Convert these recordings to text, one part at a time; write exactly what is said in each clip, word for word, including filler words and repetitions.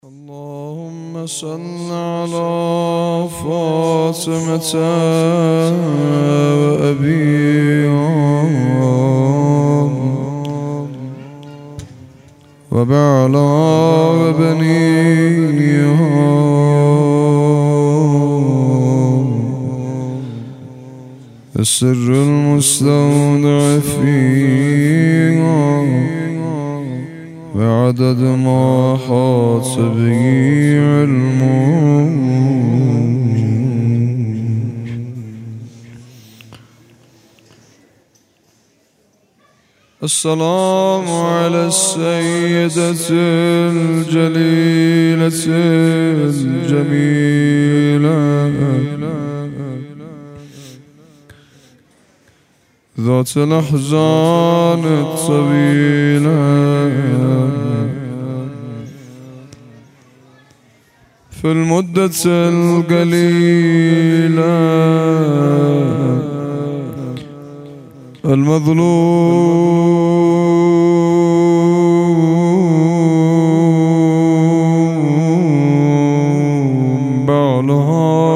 اللهم صل على فاطمة وأبيها وبعلى وبنيها السر المستودع فيها بعدد ما حاط به علمه. السلام على السيدة الجليلة الجميلة ذات الأحزان الطويلة في المدة القليلة المظلوم بعلها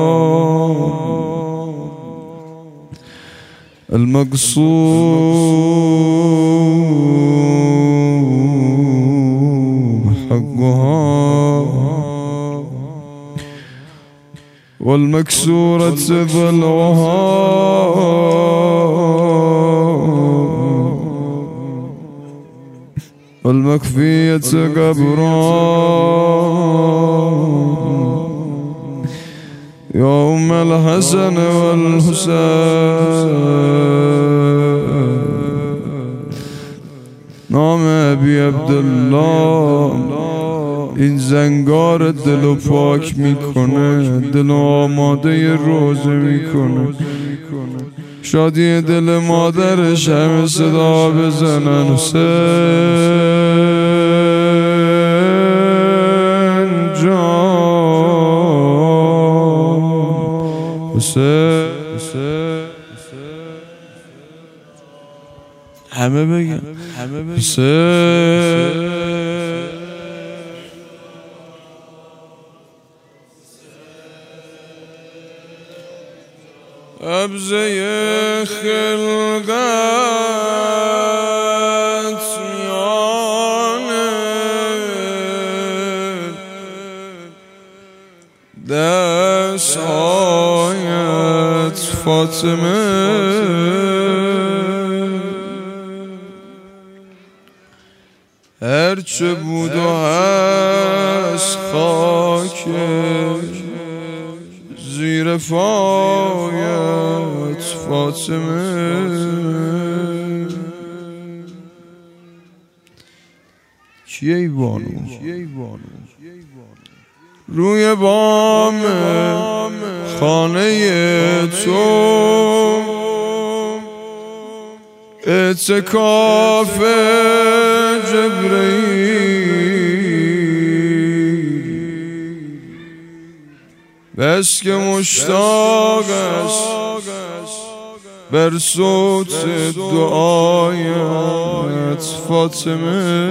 المقصود حقها والمكسورة ضلعها والمكفية قبرها يا أم الحسن والحسين نام ابی عبدالله این زنگار دلو پاک میکنه، دلو آماده روزه میکنه. شادی دل مادرش همه صدا بزنن حسین جان حسین همه بگن حسین ابزه خلقت میانه دست هایت فاطمه هرچه بود و هست خاکش زیر پایت فاطمه کیه ای بانو روی بام خانه تو اعتکاف جبرئیل بس که مشتاق است بر صوت دعایت فاطمه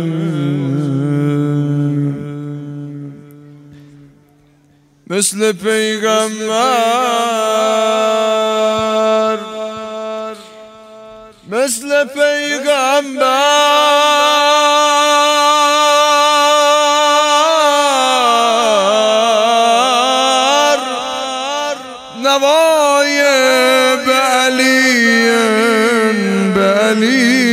مثل پیغمبر مثل پیغمبر نوای به علی به علی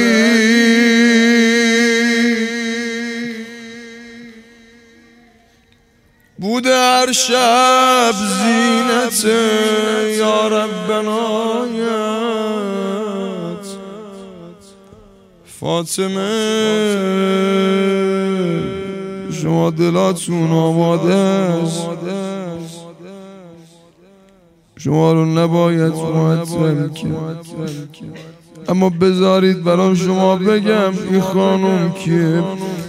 بوده هر شب زینت یا ربنایت فاطمه شما دلاتون آماده است، شما رو نباید معطل کرد، اما بذارید برام شما بگم این خانم که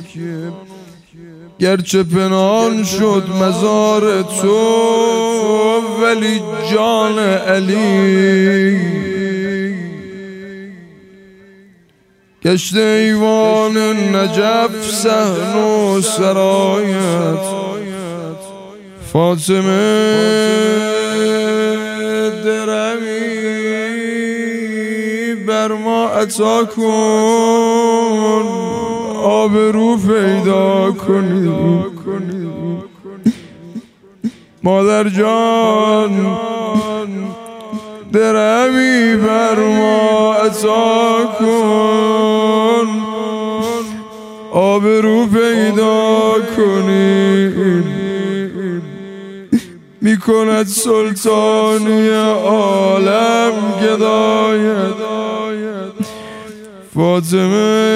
گرچه پنهان شد مزار تو ولی جان علی گشت ایوان نجف صحن و سرایت فاطمه درمی بر ما عطا کن آبرو پیدا کنی مادر جان درمی بر ما عطا کن آبرو پیدا کنی میکند سلطانی عالم گدایت فاطمه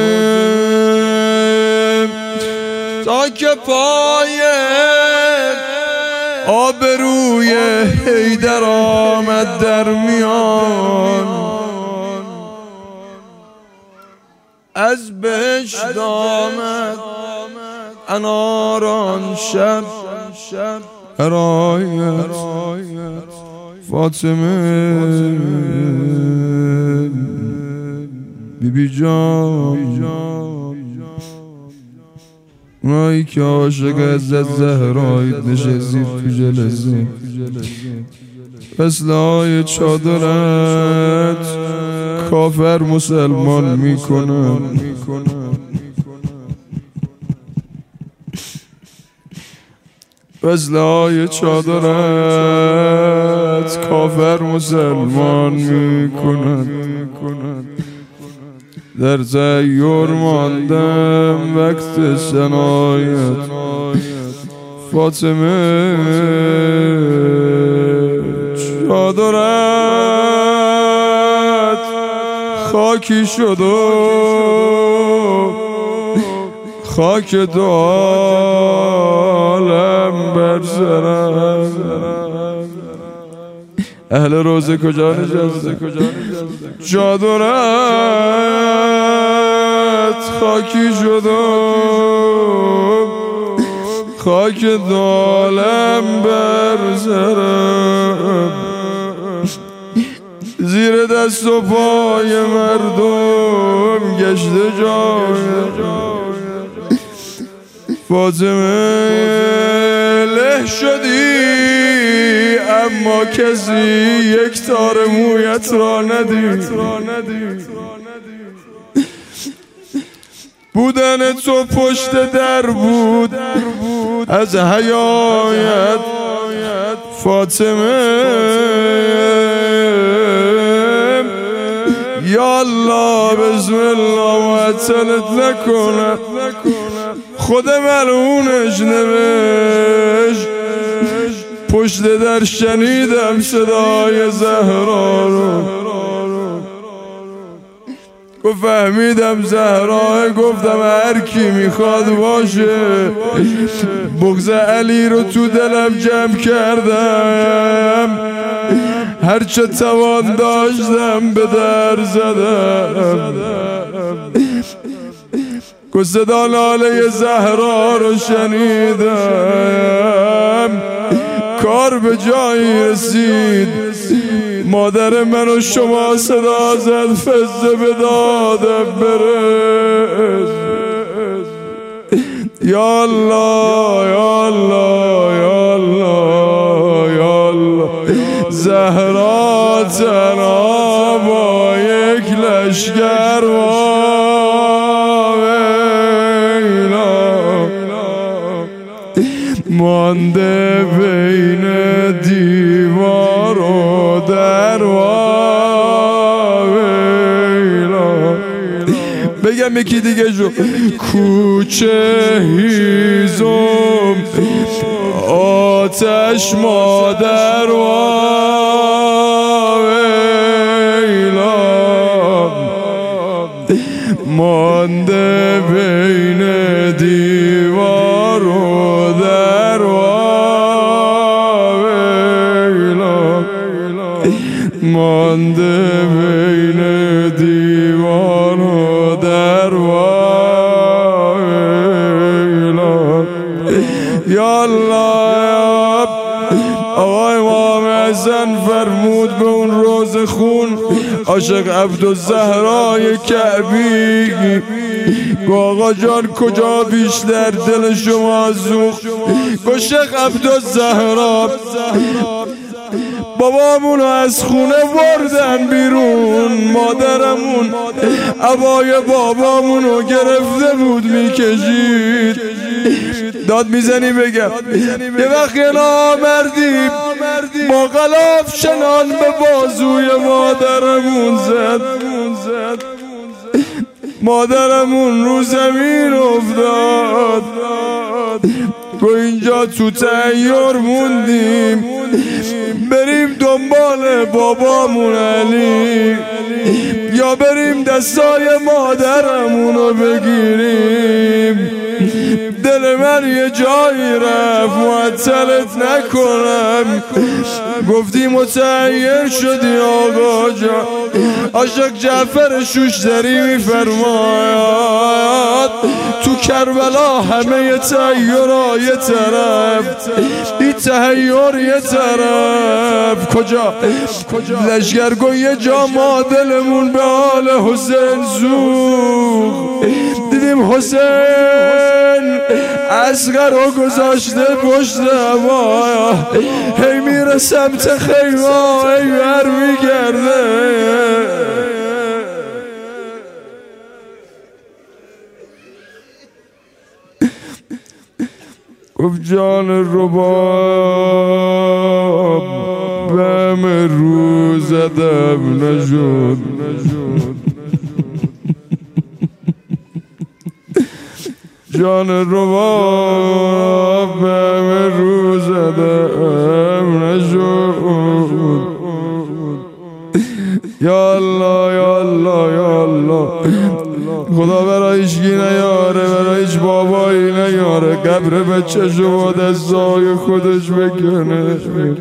تا که پای آبروی حیدر آمد در میان از بهشت آمد اناران شب رایت فاطمه بی بی جان اونایی که عاشق عزت زهرایید نشستید تو جلسه فصلهای چادرت کافر مسلمان میکنن فصلهای چادرت کافر مسلمان میکنن در تحیر ماندم وقت سنایت فاطمه چادرت خاکی شد و خاک دو عالم بر سرم اهل روزه کجا نشسته چادرت خاکی شد و خاک دو عالم بر سرم زیر دست و پای مردم گشته جای فاطمه له شدی اما کسی یک تار مویت را ندید بودن تو پشت در بود از حیایت فاطمه یا الله بسم الله معطلت نکنم خود ملعونش نوشت پشت در شنیدم صدای زهرا رو گفت فهمیدم زهرا گفتم هر کی میخواد باشه بغض علی رو تو دلم جمع کردم هرچه توان داشتم به در زدم که صدا ناله زهرا رو شنیدم کار به جایی رسید مادر من و شما صدا زد فزه به دادم برس یا الله یا الله یا الله یا الله زهرا تنها با یک لشگر مانده بین دیوار و دروازه بگم یکی دیگه جو کوچه هیزم آتش مادر مانده بین دیوار و دروازه مانده بین دیوار و دروازه یا الله. آقای امام حسن فرمود به اون روز خون عاشق عبدالزهرای کعبی گو آقا جان کجا بیشتر دل شما سوخت؟ گو شیخ عبدالزهرا بابامونو از خونه بردن بیرون، مادرمون عبای بابامونو گرفته بود میکشید. داد میزنی بگم یه وقت یه نامردی با غلاف شنان به بازوی مادرمون زد، مادرمون رو زمین افتاد. گو اینجا تو تحیر موندیم بریم دنبال بابامون علی یا بریم دستای مادرمونو بگیریم. دل من یه جایی رفت معطلت نکنم. گفتی متحیر شدی آقا جان. عاشق جعفر شوشتری میفرماید تو کربلا همه یه تحیر یه طرف، این تحیر یه طرف. کجا؟ لشگرگو یه جا ما دلمون به حال حسین سوخت. دیدیم حسین اصغر رو گذاشته پشت هوا، هی میره سمت خیمه هی بر میگرده. گفت جان رباب به همه رو زدم نشد، جان رباب به همه رو زدم نشد. یا الله یا الله یا الله. خدا برای هیچکی نیاره، برای هیچ بابایی نیاره. قبر بچه شما دستای خودش بکنه.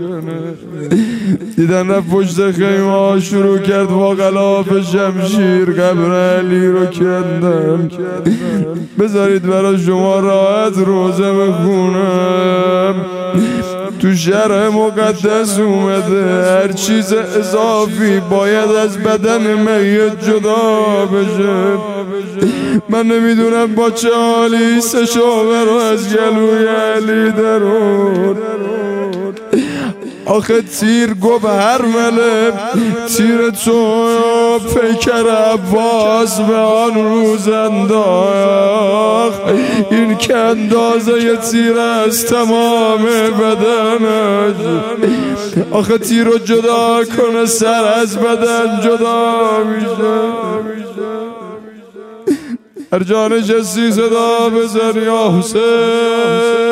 دیدن رفت پشت خیمه ها شروع کرد با غلاف شمشیر قبر علی رو کندن. بذارید برای شما راحت روزه بخونم. تو شرع مقدس اومده هر چیز اضافی باید از بدن میت جدا بشه. من نمیدونم با چه حالی سه شعبه رو از گلوی علی درون. آخه تیر گو به هر مله تیر تو پیکر عباس به آن روز انداخت. این که اندازه ی تیر از تمام بدنش. آخه تیر رو جدا کنه سر از بدن جدا میشه. هر جا نشستی صدا بزن یا حسین.